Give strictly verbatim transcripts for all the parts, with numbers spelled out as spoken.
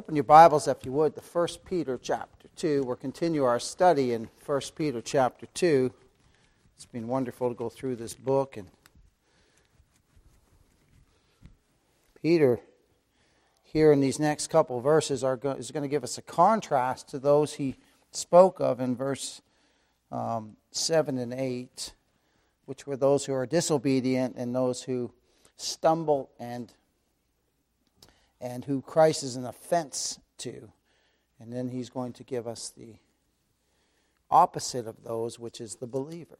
Open your Bibles, if you would, to First Peter chapter two. We'll continue our study in First Peter chapter two. It's been wonderful to go through this book. And Peter, here in these next couple of verses, are go- is going to give us a contrast to those he spoke of in verse um, seven and eight, which were those who are disobedient and those who stumble and and who Christ is an offense to. And then he's going to give us the opposite of those, which is the believer.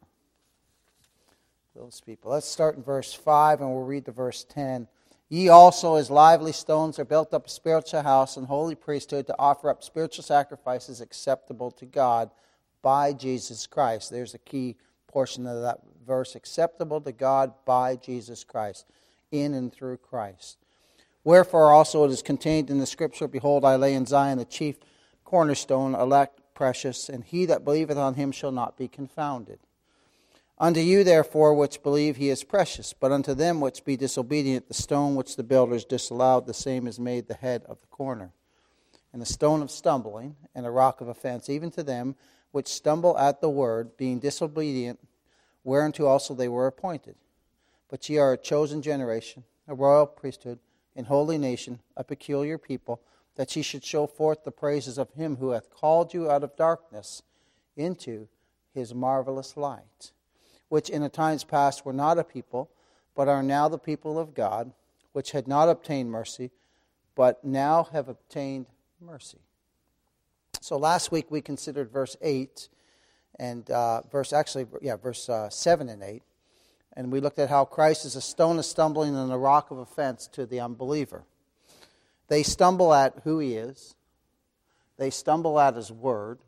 Those people. Let's start in verse five, and we'll read to verse ten. Ye also, as lively stones, are built up a spiritual house and holy priesthood to offer up spiritual sacrifices acceptable to God by Jesus Christ. There's a key portion of that verse. Acceptable to God by Jesus Christ, in and through Christ. Wherefore also it is contained in the Scripture, Behold, I lay in Zion the chief cornerstone, elect, precious, and he that believeth on him shall not be confounded. Unto you therefore which believe he is precious, but unto them which be disobedient, the stone which the builders disallowed, the same is made the head of the corner, and the stone of stumbling, and a rock of offense, even to them which stumble at the word, being disobedient, whereunto also they were appointed. But ye are a chosen generation, a royal priesthood, an holy nation, a peculiar people, that ye should show forth the praises of him who hath called you out of darkness into his marvelous light, which in the times past were not a people, but are now the people of God, which had not obtained mercy, but now have obtained mercy. So last week we considered verse eight, and uh, verse actually, yeah, verse uh, seven and eight. And we looked at how Christ is a stone of stumbling and a rock of offense to the unbeliever. They stumble at who he is. They stumble at his word.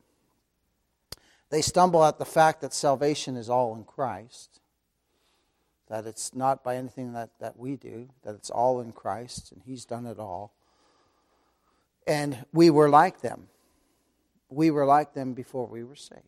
They stumble at the fact that salvation is all in Christ. That it's not by anything that, that we do. That it's all in Christ and he's done it all. And we were like them. We were like them before we were saved.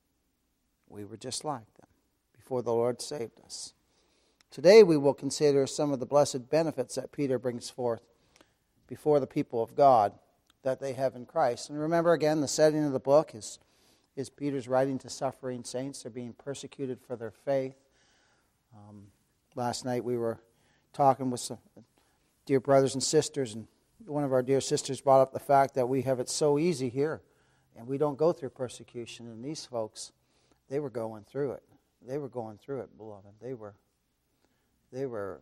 We were just like them before the Lord saved us. Today we will consider some of the blessed benefits that Peter brings forth before the people of God that they have in Christ. And remember again, the setting of the book is, is Peter's writing to suffering saints. They're being persecuted for their faith. Um, last night we were talking with some dear brothers and sisters, and one of our dear sisters brought up the fact that we have it so easy here, and we don't go through persecution. And these folks, they were going through it. They were going through it, beloved. They were, they were,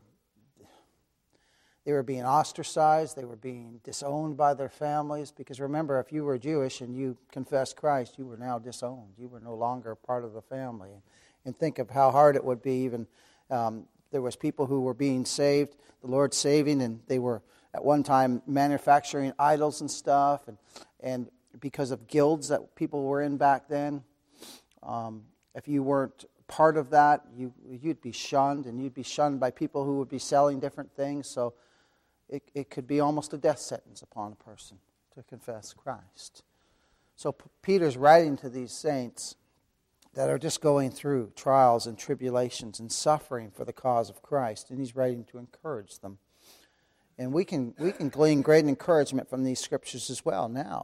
they were being ostracized. They were being disowned by their families. Because remember, if you were Jewish and you confessed Christ, you were now disowned. You were no longer a part of the family. And think of how hard it would be. Even um, there was people who were being saved, the Lord saving, and they were at one time manufacturing idols and stuff, and and because of guilds that people were in back then. Um, if you weren't part of that, you, you'd be shunned, and you'd be shunned by people who would be selling different things. So it, it could be almost a death sentence upon a person to confess Christ. So P- Peter's writing to these saints that are just going through trials and tribulations and suffering for the cause of Christ, and he's writing to encourage them. And we can we can glean great encouragement from these scriptures as well now.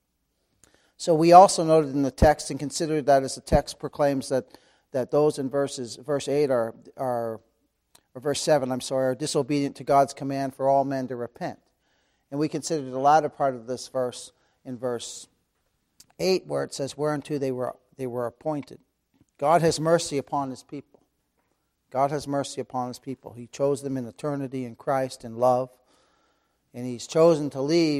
So we also noted in the text and considered that as the text proclaims that, that those in verses verse eight are are or verse seven, I'm sorry, are disobedient to God's command for all men to repent. And we considered the latter part of this verse in verse eight, where it says, whereunto they were they were appointed. God has mercy upon his people. God has mercy upon his people. He chose them in eternity in Christ in love. And he's chosen to leave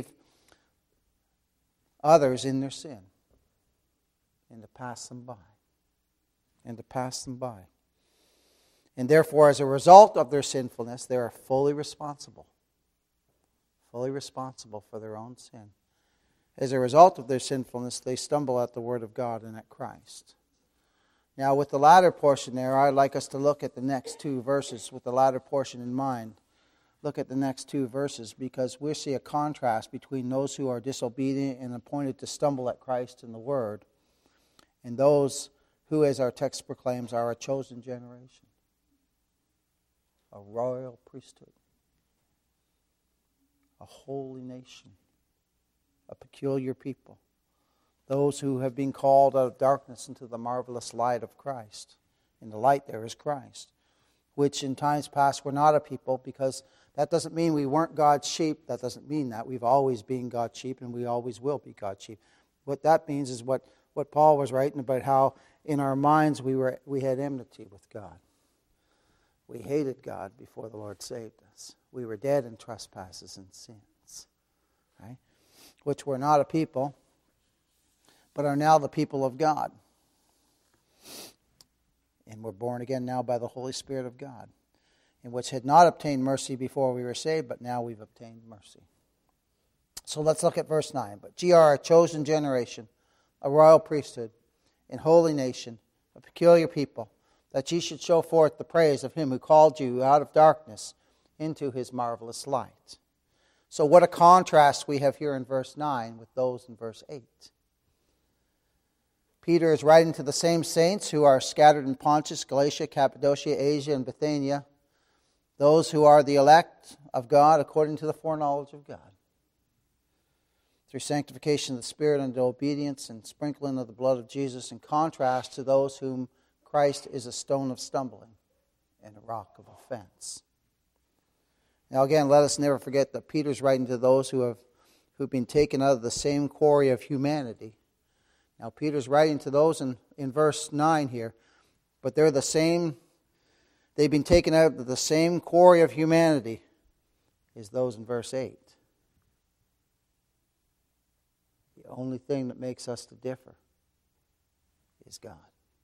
others in their sin and to pass them by. And to pass them by. And therefore, as a result of their sinfulness, they are fully responsible. Fully responsible for their own sin. As a result of their sinfulness, they stumble at the Word of God and at Christ. Now, with the latter portion there, I'd like us to look at the next two verses with the latter portion in mind. Look at the next two verses, because we see a contrast between those who are disobedient and appointed to stumble at Christ and the Word, and those who, as our text proclaims, are a chosen generation, a royal priesthood, a holy nation, a peculiar people, those who have been called out of darkness into the marvelous light of Christ. And the light there is Christ, which in times past were not a people, because that doesn't mean we weren't God's sheep. That doesn't mean that. We've always been God's sheep, and we always will be God's sheep. What that means is what, what Paul was writing about, how in our minds we were we had enmity with God. We hated God before the Lord saved us. We were dead in trespasses and sins, right? Which were not a people, but are now the people of God. And we're born again now by the Holy Spirit of God, in which had not obtained mercy before we were saved, but now we've obtained mercy. So let's look at verse nine. But ye are a chosen generation, a royal priesthood, and holy nation, a peculiar people, that ye should show forth the praise of him who called you out of darkness into his marvelous light. So what a contrast we have here in verse nine with those in verse eight. Peter is writing to the same saints who are scattered in Pontus, Galatia, Cappadocia, Asia, and Bithynia, those who are the elect of God according to the foreknowledge of God, through sanctification of the Spirit unto obedience and sprinkling of the blood of Jesus, in contrast to those whom Christ is a stone of stumbling and a rock of offense. Now again, let us never forget that Peter's writing to those who have who've been taken out of the same quarry of humanity. Now Peter's writing to those in, in verse nine here, but they're the same, they've been taken out of the same quarry of humanity as those in verse eight. The only thing that makes us to differ is God.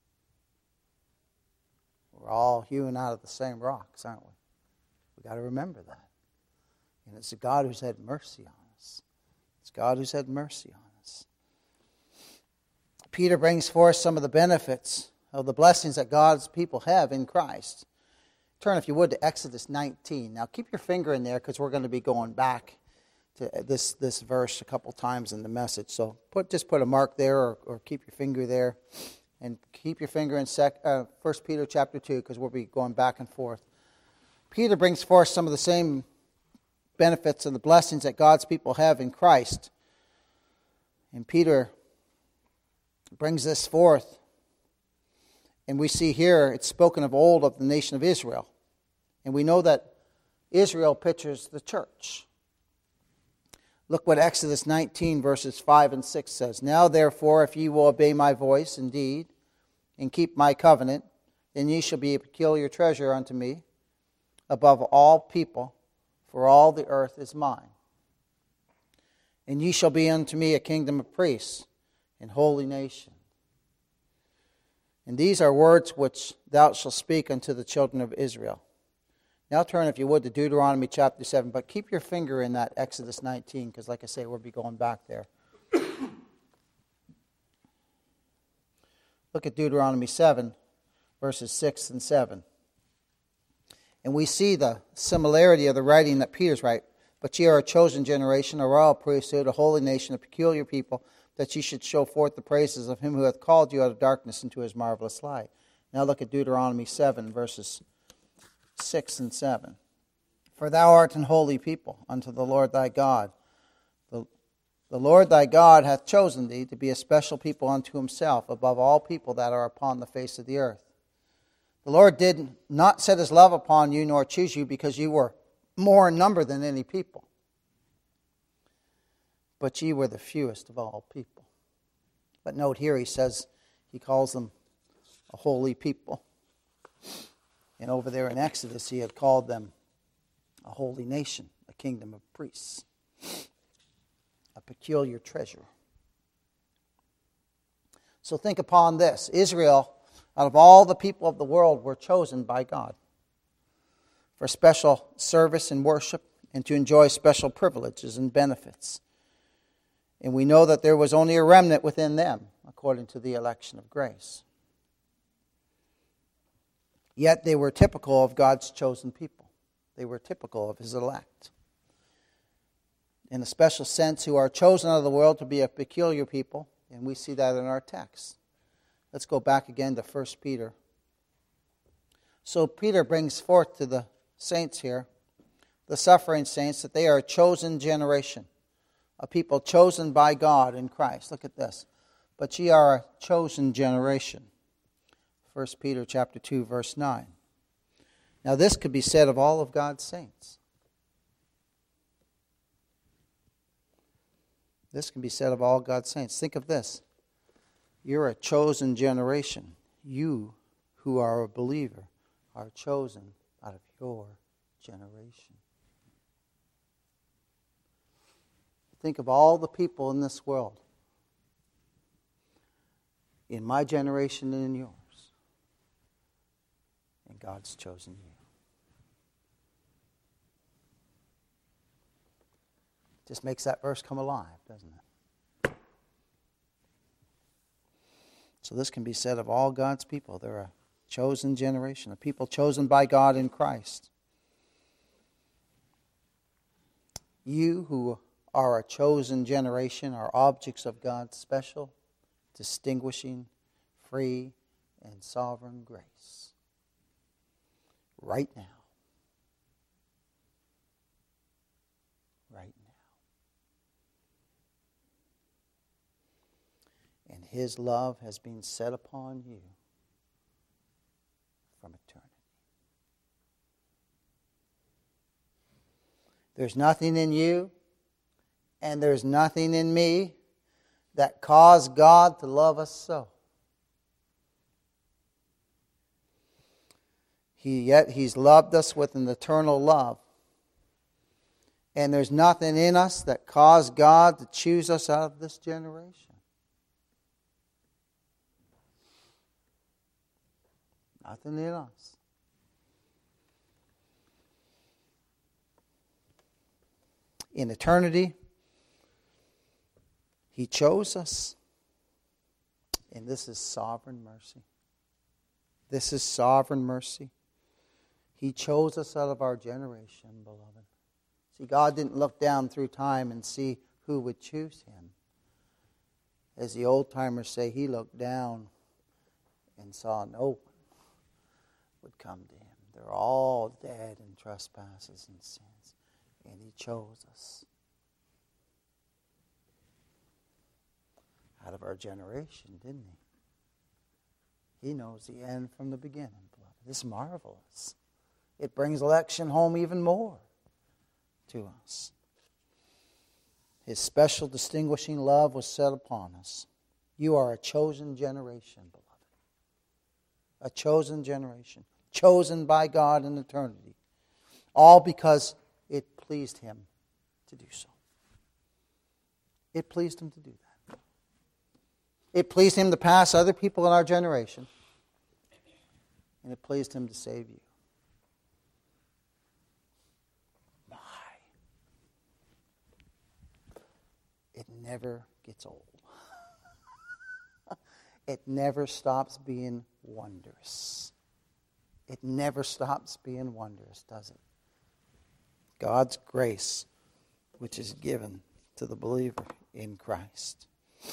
We're all hewn out of the same rocks, aren't we? We've got to remember that. And it's a God who's had mercy on us. It's God who's had mercy on us. Peter brings forth some of the benefits of the blessings that God's people have in Christ. Turn, if you would, to Exodus nineteen. Now, keep your finger in there because we're going to be going back to this, this verse a couple times in the message. So put just put a mark there or, or keep your finger there. And keep your finger in sec, uh, First Peter chapter two, because we'll be going back and forth. Peter brings forth some of the same benefits and the blessings that God's people have in Christ. And Peter brings this forth. And we see here, it's spoken of old of the nation of Israel. And we know that Israel pictures the church. Look what Exodus nineteen, verses five and six says. Now therefore, if ye will obey my voice indeed, and keep my covenant, then ye shall be a peculiar treasure unto me above all people, for all the earth is mine. And ye shall be unto me a kingdom of priests and holy nation. And these are words which thou shalt speak unto the children of Israel. Now turn, if you would, to Deuteronomy chapter seven, but keep your finger in that Exodus nineteen, because like I say, we'll be going back there. Look at Deuteronomy seven, verses six and seven. And we see the similarity of the writing that Peter's writing. But ye are a chosen generation, a royal priesthood, a holy nation, a peculiar people, that ye should show forth the praises of him who hath called you out of darkness into his marvelous light. Now look at Deuteronomy seven, verses six and seven. For thou art an holy people unto the Lord thy God. The, the Lord thy God hath chosen thee to be a special people unto himself above all people that are upon the face of the earth. The Lord did not set his love upon you nor choose you because you were more in number than any people, but ye were the fewest of all people. But note here he says he calls them a holy people. And over there in Exodus he had called them a holy nation, a kingdom of priests, a peculiar treasure. So think upon this. Israel, out of all the people of the world, were chosen by God for special service and worship and to enjoy special privileges and benefits. And we know that there was only a remnant within them, according to the election of grace. Yet they were typical of God's chosen people. They were typical of his elect. In a special sense, who are chosen out of the world to be a peculiar people, and we see that in our text. Let's go back again to First Peter. So Peter brings forth to the saints here, the suffering saints, that they are a chosen generation, a people chosen by God in Christ. Look at this. But ye are a chosen generation. First Peter chapter two, verse nine. Now this could be said of all of God's saints. This can be said of all God's saints. Think of this. You're a chosen generation. You who are a believer are chosen out of your generation. Think of all the people in this world, in my generation and in yours, and God's chosen you. Just makes that verse come alive, doesn't it? So this can be said of all God's people. They're a chosen generation, a people chosen by God in Christ. You who are a chosen generation are objects of God's special, distinguishing, free, and sovereign grace. Right now. Right now. And His love has been set upon you from eternity. There's nothing in you and there's nothing in me that caused God to love us so. He yet He's loved us with an eternal love. And there's nothing in us that caused God to choose us out of this generation. Nothing in us. In eternity, He chose us. And this is sovereign mercy. This is sovereign mercy. He chose us out of our generation, beloved. See, God didn't look down through time and see who would choose Him. As the old-timers say, He looked down and saw no one would come to Him. They're all dead in trespasses and sins. And He chose us out of our generation, didn't He? He knows the end from the beginning, beloved. It's marvelous. It brings election home even more to us. His special distinguishing love was set upon us. You are a chosen generation, beloved. A chosen generation. Chosen by God in eternity. All because it pleased Him to do so. It pleased Him to do that. It pleased Him to pass other people in our generation. And it pleased Him to save you. My. It never gets old. It never stops being wondrous. It never stops being wondrous, does it? God's grace, which is given to the believer in Christ.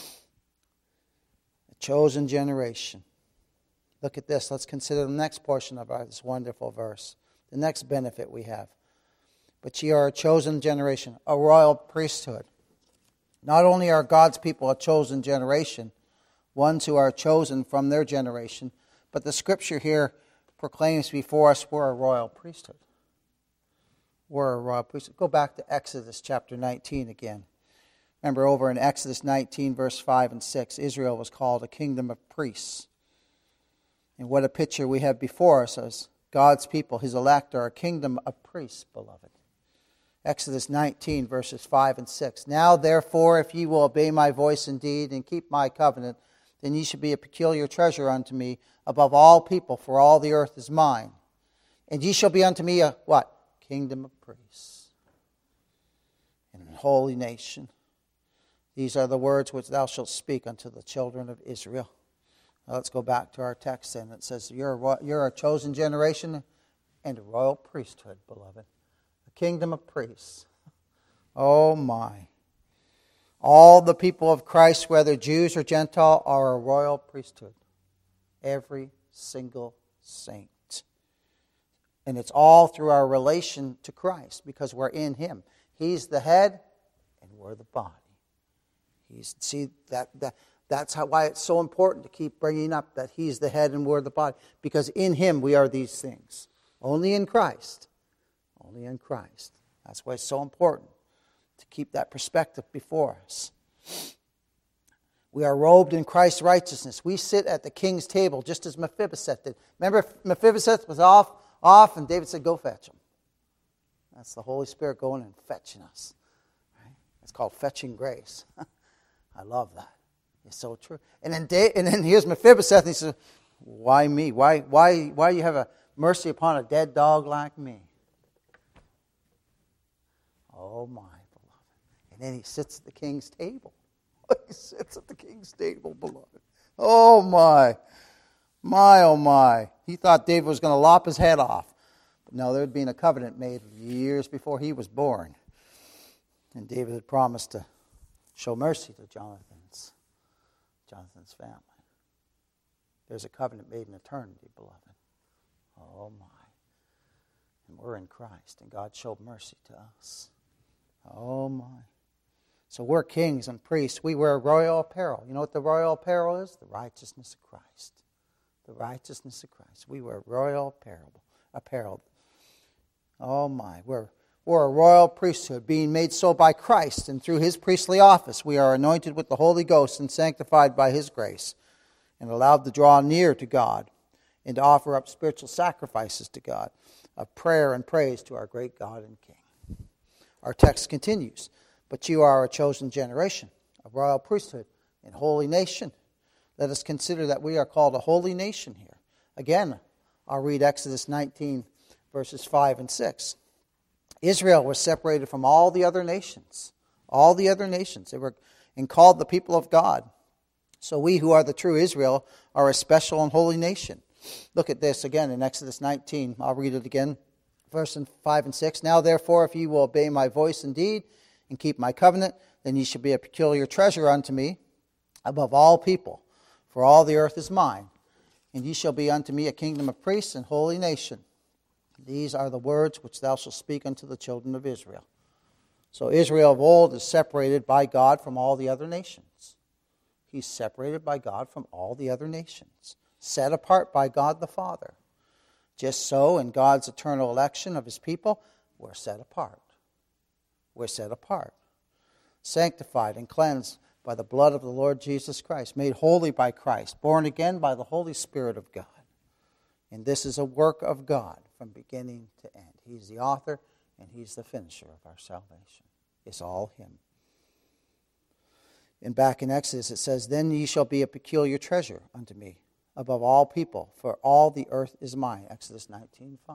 A chosen generation. Look at this. Let's consider the next portion of our, this wonderful verse. The next benefit we have. But ye are a chosen generation, a royal priesthood. Not only are God's people a chosen generation, ones who are chosen from their generation, but the Scripture here proclaims before us we're a royal priesthood. We're a royal priesthood. Go back to Exodus chapter nineteen again. Remember over in Exodus nineteen, verse five and six, Israel was called a kingdom of priests. And what a picture we have before us as God's people, His elect, are a kingdom of priests, beloved. Exodus nineteen, verses five and six. Now, therefore, if ye will obey my voice indeed and keep my covenant, then ye shall be a peculiar treasure unto me above all people, for all the earth is mine. And ye shall be unto me a, what? Kingdom of priests. And a holy nation. These are the words which thou shalt speak unto the children of Israel. Now let's go back to our text then. It says, you're a, you're a chosen generation and a royal priesthood, beloved. A kingdom of priests. Oh my. All the people of Christ, whether Jews or Gentile, are a royal priesthood. Every single saint. And it's all through our relation to Christ because we're in Him. He's the head and we're the body. He's, see, that, that that's how, why it's so important to keep bringing up that He's the head and we're the body. Because in Him we are these things. Only in Christ. Only in Christ. That's why it's so important to keep that perspective before us. We are robed in Christ's righteousness. We sit at the king's table just as Mephibosheth did. Remember, Mephibosheth was off, off, and David said, go fetch him. That's the Holy Spirit going and fetching us. Right? It's called fetching grace. I love that. It's so true. And then, David, and then here's Mephibosheth, and he says, why me? Why, why, why you have a mercy upon a dead dog like me? Oh, my beloved. And then he sits at the king's table. He sits at the king's table, beloved. Oh, my. My, oh, my. He thought David was going to lop his head off. But no, there had been a covenant made years before he was born. And David had promised to show mercy to Jonathan's, Jonathan's family. There's a covenant made in eternity, beloved. Oh, my. And we're in Christ, and God showed mercy to us. Oh, my. So we're kings and priests. We wear royal apparel. You know what the royal apparel is? The righteousness of Christ. The righteousness of Christ. We wear royal apparel. apparel. Oh my. We're, we're a royal priesthood, being made so by Christ, and through His priestly office we are anointed with the Holy Ghost and sanctified by His grace, and allowed to draw near to God and to offer up spiritual sacrifices to God of prayer and praise to our great God and King. Our text continues. But you are a chosen generation, a royal priesthood, and holy nation. Let us consider that we are called a holy nation here. Again, I'll read Exodus nineteen, verses five and six. Israel was separated from all the other nations. All the other nations. They were and called the people of God. So we who are the true Israel are a special and holy nation. Look at this again in Exodus nineteen. I'll read it again. Verse five and six. Now therefore, if you will obey my voice indeed, and keep my covenant, then ye shall be a peculiar treasure unto me above all people. For all the earth is mine. And ye shall be unto me a kingdom of priests and holy nation. These are the words which thou shalt speak unto the children of Israel. So Israel of old is separated by God from all the other nations. He's separated by God from all the other nations. Set apart by God the Father. Just so in God's eternal election of His people, we're set apart. We're set apart, sanctified and cleansed by the blood of the Lord Jesus Christ, made holy by Christ, born again by the Holy Spirit of God. And this is a work of God from beginning to end. He's the author and He's the finisher of our salvation. It's all Him. And back in Exodus it says, then ye shall be a peculiar treasure unto me above all people, for all the earth is mine. Exodus nineteen five.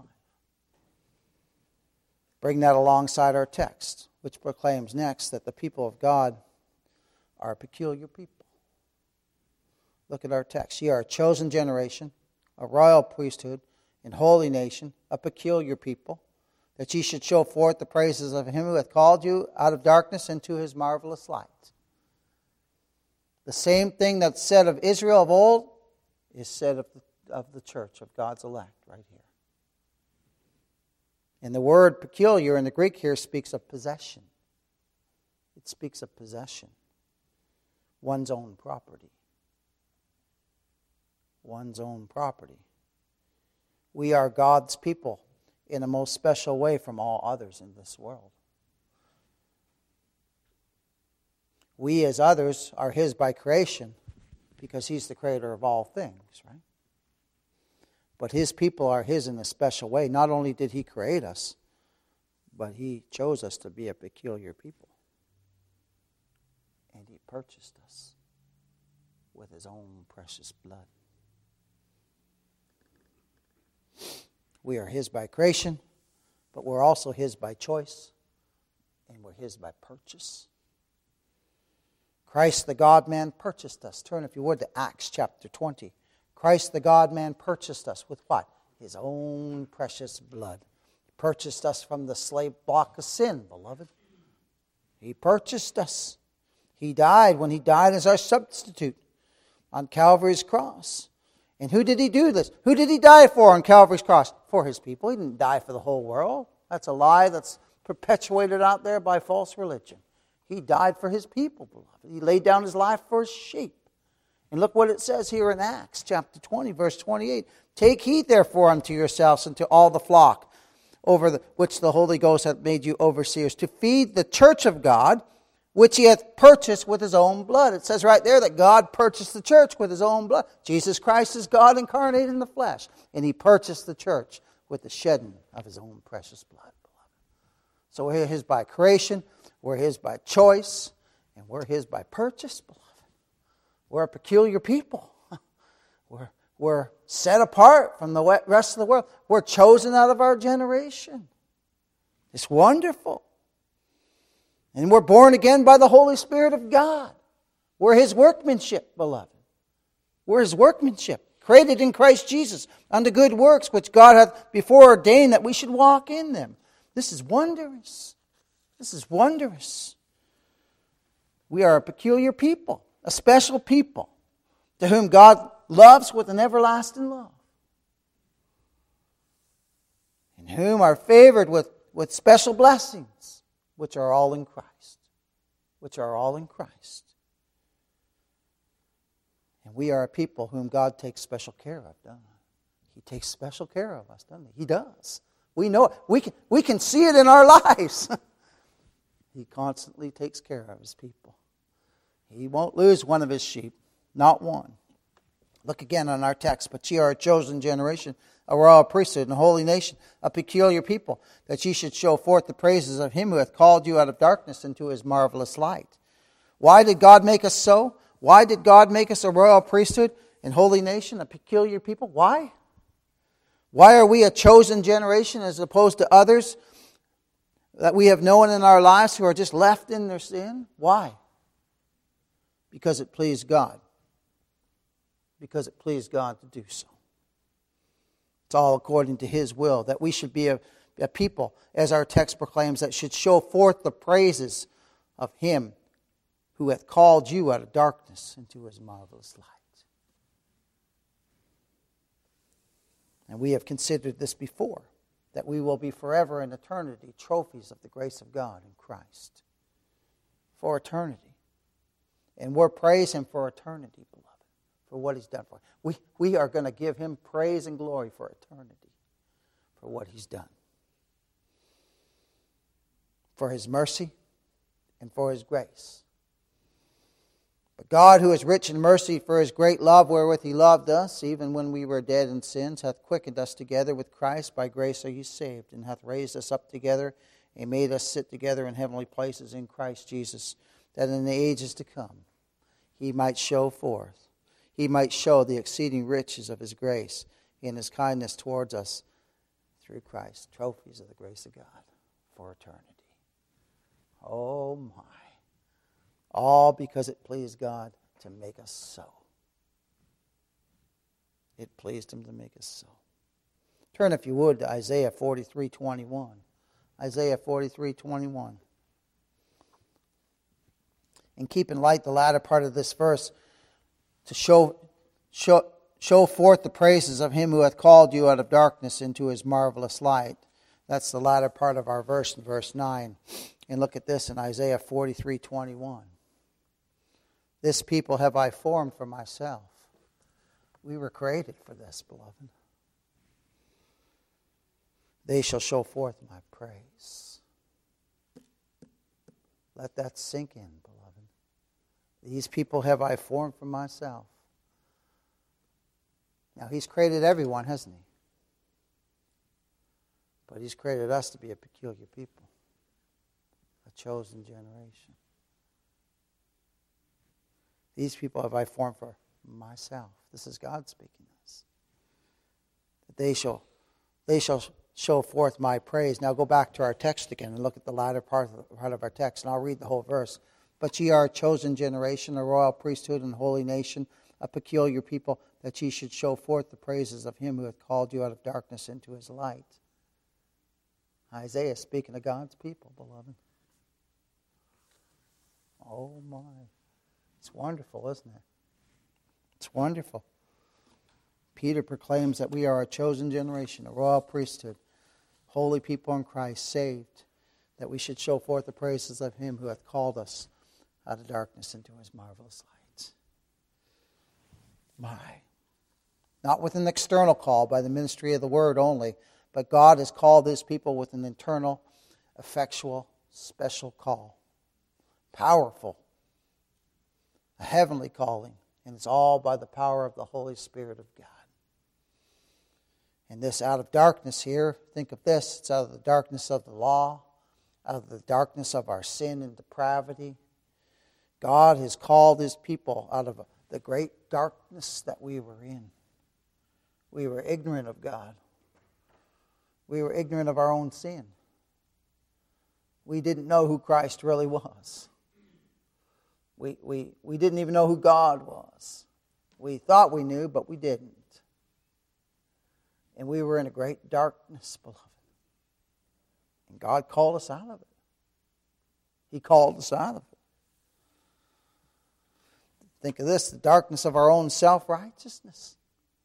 Bring that alongside our text, which proclaims next that the people of God are a peculiar people. Look at our text. Ye are a chosen generation, a royal priesthood, and holy nation, a peculiar people, that ye should show forth the praises of Him who hath called you out of darkness into His marvelous light. The same thing that's said of Israel of old is said of the, of the church, of God's elect, right here. And the word peculiar in the Greek here speaks of possession. It speaks of possession. One's own property. One's own property. We are God's people in a most special way from all others in this world. We as others are His by creation because He's the creator of all things, right? But His people are His in a special way. Not only did He create us, but He chose us to be a peculiar people. And He purchased us with His own precious blood. We are His by creation, but we're also His by choice, and we're His by purchase. Christ the God-man purchased us. Turn, if you would, to Acts chapter twenty. Christ the God-man purchased us with what? His own precious blood. He purchased us from the slave block of sin, beloved. He purchased us. He died when He died as our substitute on Calvary's cross. And who did He do this? Who did He die for on Calvary's cross? For His people. He didn't die for the whole world. That's a lie that's perpetuated out there by false religion. He died for his people, beloved. He laid down his life for his sheep. And look what it says here in Acts chapter twenty, verse twenty-eight. Take heed therefore unto yourselves and to all the flock, over the, which the Holy Ghost hath made you overseers, to feed the church of God, which he hath purchased with his own blood. It says right there that God purchased the church with his own blood. Jesus Christ is God incarnate in the flesh. And he purchased the church with the shedding of his own precious blood. So we're his by creation, we're his by choice, and we're his by purchase, beloved. We're a peculiar people. We're, we're set apart from the rest of the world. We're chosen out of our generation. It's wonderful. And we're born again by the Holy Spirit of God. We're his workmanship, beloved. We're his workmanship, created in Christ Jesus unto good works, which God hath before ordained that we should walk in them. This is wondrous. This is wondrous. We are a peculiar people, a special people, to whom God loves with an everlasting love, in whom are favored with, with special blessings, which are all in Christ. Which are all in Christ. And we are a people whom God takes special care of, doesn't he? He takes special care of us, doesn't he? He does. We know it. We can, we can see it in our lives. He constantly takes care of his people. He won't lose one of his sheep. Not one. Look again on our text. But ye are a chosen generation, a royal priesthood, and a holy nation, a peculiar people, that ye should show forth the praises of him who hath called you out of darkness into his marvelous light. Why did God make us so? Why did God make us a royal priesthood and holy nation, a peculiar people? Why? Why are we a chosen generation as opposed to others that we have known in our lives who are just left in their sin? Why? Because it pleased God. Because it pleased God to do so. It's all according to his will, that we should be a, a people, as our text proclaims, that should show forth the praises of him who hath called you out of darkness into his marvelous light. And we have considered this before, that we will be forever in eternity trophies of the grace of God in Christ. For eternity. And we'll praise him for eternity, beloved, for what he's done for us. We, we are going to give him praise and glory for eternity, for what he's done. For his mercy and for his grace. But God, who is rich in mercy, for his great love wherewith he loved us, even when we were dead in sins, hath quickened us together with Christ. By grace are ye saved, and hath raised us up together, and made us sit together in heavenly places in Christ Jesus, that in the ages to come he might show forth, he might show the exceeding riches of his grace in his kindness towards us through Christ. Trophies of the grace of God for eternity. Oh my. All because it pleased God to make us so. It pleased him to make us so. Turn, if you would, to Isaiah forty-three twenty-one. Isaiah forty-three twenty-one. And keep in light the latter part of this verse to show, show, show forth the praises of him who hath called you out of darkness into his marvelous light. That's the latter part of our verse in verse nine. And look at this in Isaiah forty-three twenty-one. This people have I formed for myself. We were created for this, beloved. They shall show forth my praise. Let that sink in, beloved. These people have I formed for myself. Now, he's created everyone, hasn't he? But he's created us to be a peculiar people. A chosen generation. These people have I formed for myself. This is God speaking this. That they shall, they shall show forth my praise. Now go back to our text again and look at the latter part of, the, part of our text, and I'll read the whole verse. But ye are a chosen generation, a royal priesthood and holy nation, a peculiar people, that ye should show forth the praises of him who hath called you out of darkness into his light. Isaiah speaking of God's people, beloved. Oh my. It's wonderful, isn't it? It's wonderful. Peter proclaims that we are a chosen generation, a royal priesthood, holy people in Christ, saved, that we should show forth the praises of him who hath called us out of darkness into his marvelous light. My. Not with an external call by the ministry of the word only, but God has called his people with an internal, effectual, special call. Powerful. A heavenly calling. And it's all by the power of the Holy Spirit of God. And this out of darkness here, think of this, it's out of the darkness of the law, out of the darkness of our sin and depravity. God has called his people out of the great darkness that we were in. We were ignorant of God. We were ignorant of our own sin. We didn't know who Christ really was. We, we, we didn't even know who God was. We thought we knew, but we didn't. And we were in a great darkness, beloved. And God called us out of it. He called us out of it. Think of this, the darkness of our own self-righteousness.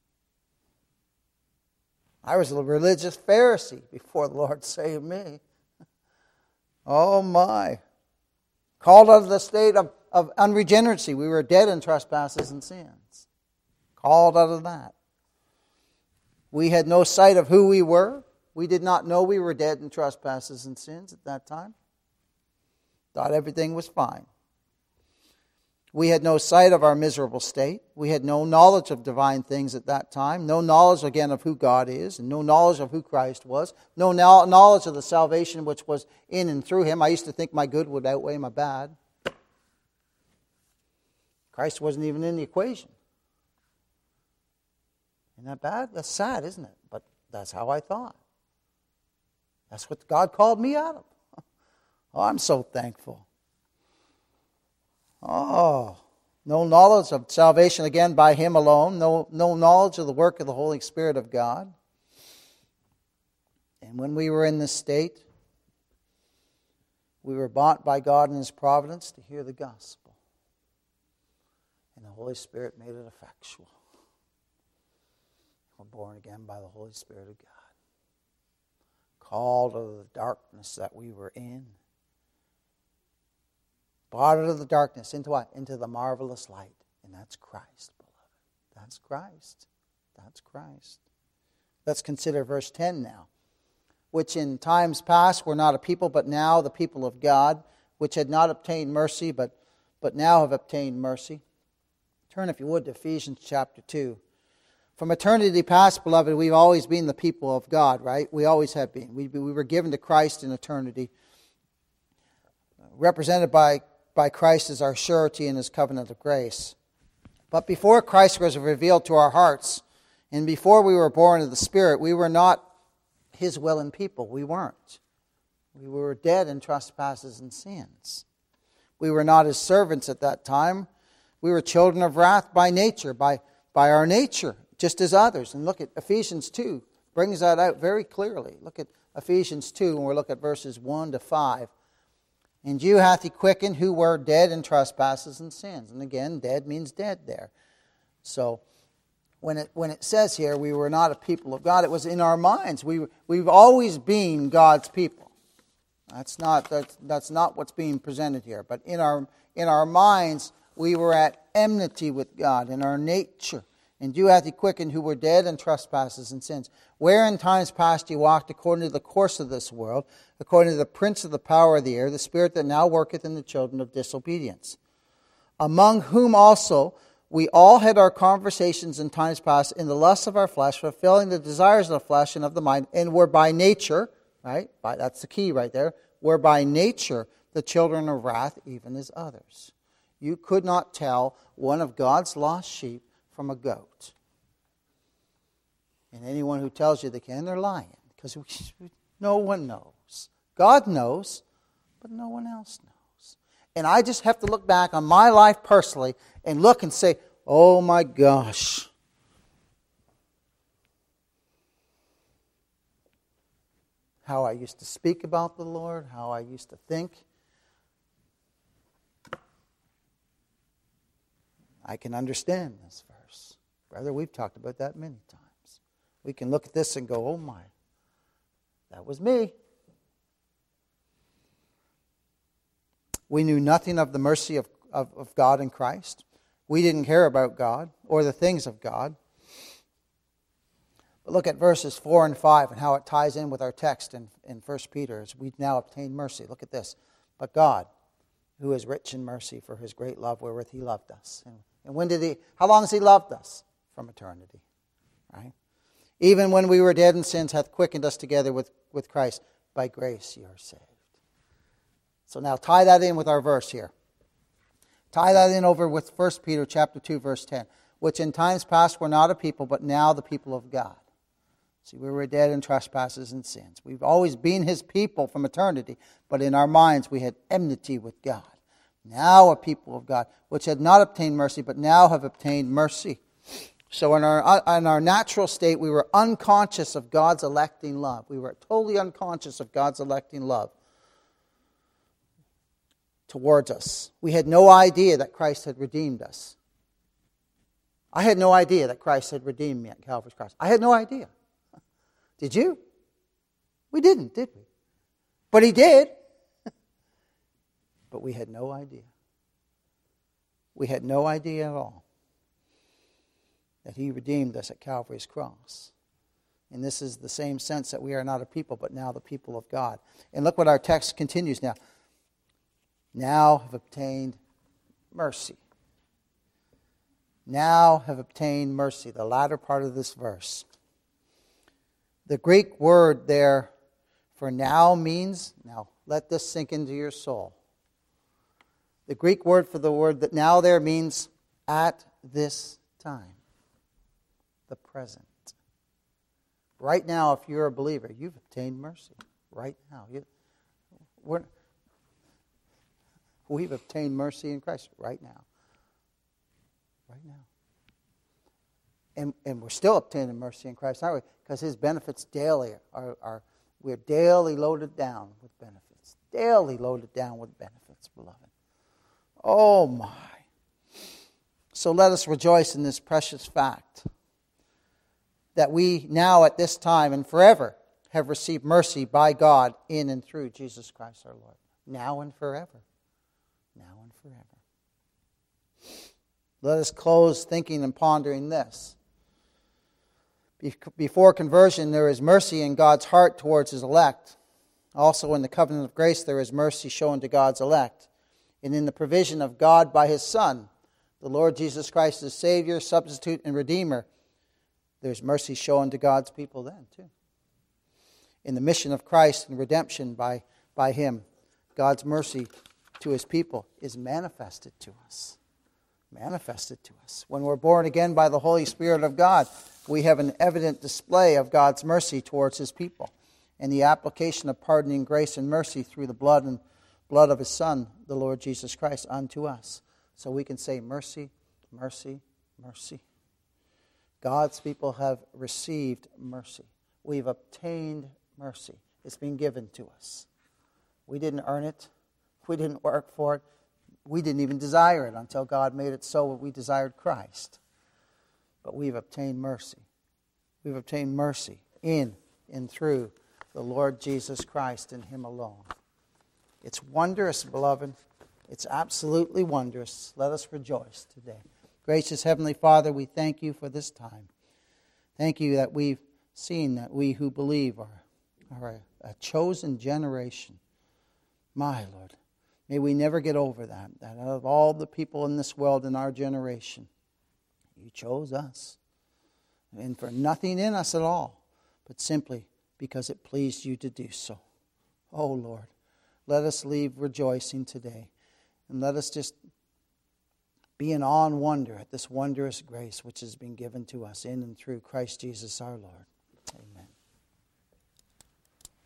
I was a religious Pharisee before the Lord saved me. Oh my. Called out of the state of, of unregeneracy. We were dead in trespasses and sins. Called out of that. We had no sight of who we were. We did not know we were dead in trespasses and sins at that time. Thought everything was fine. We had no sight of our miserable state. We had no knowledge of divine things at that time. No knowledge, again, of who God is. And no knowledge of who Christ was. No knowledge of the salvation which was in and through him. I used to think my good would outweigh my bad. Christ wasn't even in the equation. Isn't that bad? That's sad, isn't it? But that's how I thought. That's what God called me out of. Oh, I'm so thankful. Oh, no knowledge of salvation again by him alone. No, no knowledge of the work of the Holy Spirit of God. And when we were in this state, we were bought by God in his providence to hear the gospel. And the Holy Spirit made it effectual. We're born again by the Holy Spirit of God. Called out of the darkness that we were in. Brought out of the darkness into what? Into the marvelous light. And that's Christ, beloved. That's Christ. That's Christ. Let's consider verse ten now. Which in times past were not a people, but now the people of God, which had not obtained mercy, but, but now have obtained mercy. Turn, if you would, to Ephesians chapter two. From eternity past, beloved, we've always been the people of God, right? We always have been. We, we were given to Christ in eternity, represented by by Christ as our surety in his covenant of grace. But before Christ was revealed to our hearts, and before we were born of the Spirit, we were not his willing people. We weren't. We were dead in trespasses and sins. We were not his servants at that time. We were children of wrath by nature, by, by our nature, just as others. And look at Ephesians two, brings that out very clearly. Look at Ephesians two, and we'll look at verses one to five. And you hath he quickened who were dead in trespasses and sins. And again, dead means dead there. So when it when it says here, we were not a people of God, it was in our minds. We we've always been God's people. That's not that's that's not what's being presented here. But in our in our minds, we were at enmity with God in our nature. And you hath he quickened who were dead in trespasses and sins, where in times past ye walked according to the course of this world, according to the prince of the power of the air, the spirit that now worketh in the children of disobedience, among whom also we all had our conversations in times past in the lusts of our flesh, fulfilling the desires of the flesh and of the mind, and were by nature, right? By, that's the key right there, were by nature the children of wrath, even as others. You could not tell one of God's lost sheep from a goat. And anyone who tells you they can, they're lying. Because no one knows. God knows, but no one else knows. And I just have to look back on my life personally and look and say, oh my gosh. How I used to speak about the Lord, how I used to think. I can understand this verse. Brother, we've talked about that many times. We can look at this and go, oh my, that was me. We knew nothing of the mercy of, of, of God in Christ. We didn't care about God or the things of God. But look at verses four and five and how it ties in with our text in, in First Peter as we now obtain mercy. Look at this. But God, who is rich in mercy for his great love wherewith he loved us. And, and when did he, how long has he loved us? From eternity. Right? Even when we were dead in sins, hath quickened us together with, with Christ. By grace you are saved. So now tie that in with our verse here. Tie that in over with First Peter chapter two, verse ten. Which in times past were not a people, but now the people of God. See, we were dead in trespasses and sins. We've always been his people from eternity, but in our minds we had enmity with God. Now a people of God, which had not obtained mercy, but now have obtained mercy. So in our, in our natural state, we were unconscious of God's electing love. We were totally unconscious of God's electing love towards us. We had no idea that Christ had redeemed us. I had no idea that Christ had redeemed me at Calvary's cross. I had no idea. Did you? We didn't, did we? But he did. But we had no idea. We had no idea at all that he redeemed us at Calvary's cross. And this is the same sense that we are not a people, but now the people of God. And look what our text continues now. Now have obtained mercy. Now have obtained mercy. The latter part of this verse. The Greek word there for now means, now let this sink into your soul. The Greek word for the word that now there means at this time. The present. Right now, if you're a believer, you've obtained mercy. Right now. You, we're, we've obtained mercy in Christ right now. Right now. And, and we're still obtaining mercy in Christ, aren't we? Because his benefits daily are, are, we're daily loaded down with benefits. Daily loaded down with benefits, beloved. Oh my. So let us rejoice in this precious fact that we now at this time and forever have received mercy by God in and through Jesus Christ our Lord. Now and forever. Now and forever. Let us close thinking and pondering this. Before conversion, there is mercy in God's heart towards his elect. Also in the covenant of grace, there is mercy shown to God's elect. And in the provision of God by his Son, the Lord Jesus Christ, as Savior, substitute, and Redeemer, there's mercy shown to God's people then, too. In the mission of Christ and redemption by, by him, God's mercy to his people is manifested to us. Manifested to us. When we're born again by the Holy Spirit of God, we have an evident display of God's mercy towards his people and the application of pardoning grace and mercy through the blood and blood of his Son, the Lord Jesus Christ, unto us. So we can say mercy, mercy, mercy. God's people have received mercy. We've obtained mercy. It's been given to us. We didn't earn it. We didn't work for it. We didn't even desire it until God made it so that we desired Christ. But we've obtained mercy. We've obtained mercy in and through the Lord Jesus Christ and him alone. It's wondrous, beloved. It's absolutely wondrous. Let us rejoice today. Gracious Heavenly Father, we thank you for this time. Thank you that we've seen that we who believe are, are a, a chosen generation. My Lord, may we never get over that, that out of all the people in this world in our generation, you chose us. And for nothing in us at all, but simply because it pleased you to do so. Oh Lord, let us leave rejoicing today. And let us just be in awe and wonder at this wondrous grace which has been given to us in and through Christ Jesus our Lord.